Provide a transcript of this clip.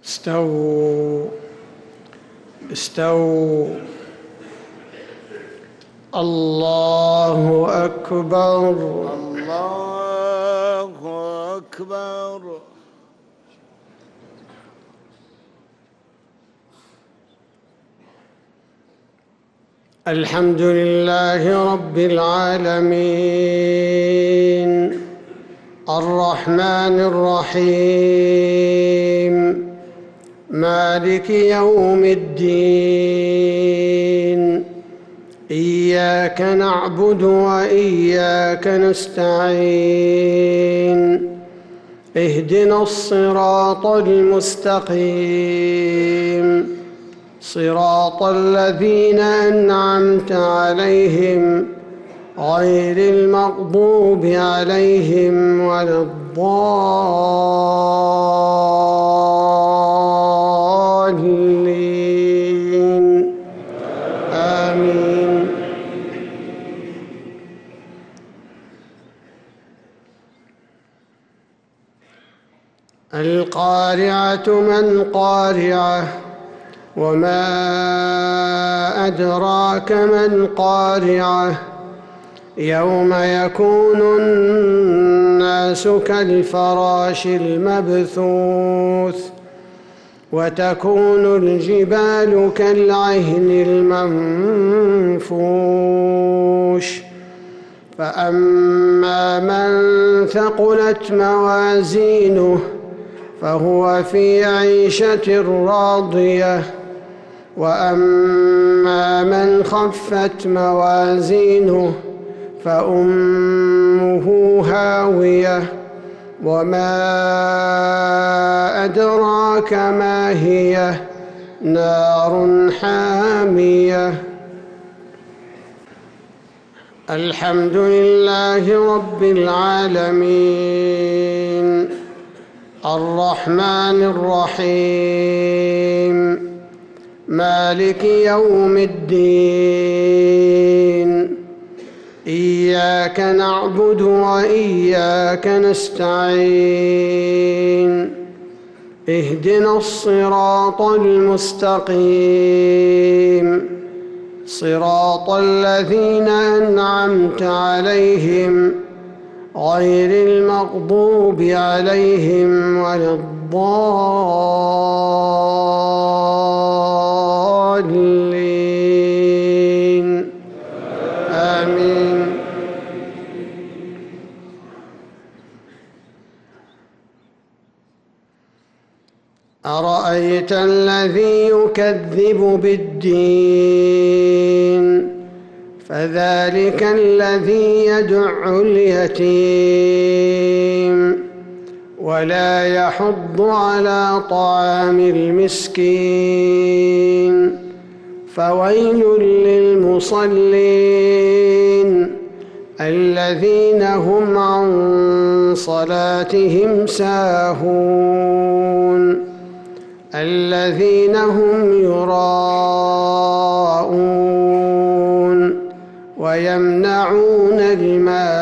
استووا استووا. الله أكبر. الله أكبر. الحمد لله رب العالمين الرحمن الرحيم مالك يوم الدين. إياك نعبد وإياك نستعين. اهدنا الصراط المستقيم صراط الذين أنعمت عليهم غير المغضوب عليهم ولا الضالين. آمين. القارعة ما القارعة وما أدراك ما القارعة يوم يكون الناس كالفراش المبثوث وتكون الجبال كالعهن المنفوش. فأما من ثقلت موازينه فهو في عيشة راضية وأما من خفت موازينه فأمه هاوية وما أدراك ما هي نار حامية. الحمد لله رب العالمين الرحمن الرحيم مالك يوم الدين. إياك نعبد وإياك نستعين. اهدنا الصراط المستقيم صراط الذين أنعمت عليهم غير المغضوب عليهم ولا الضالين. آمين. أرأيت الذي يكذب بالدين فذلك الذي يدع اليتيم ولا يحض على طعام المسكين. فويل للمصلين الذين هم عن صلاتهم ساهون الذين هم يراءون ويمنعون الماء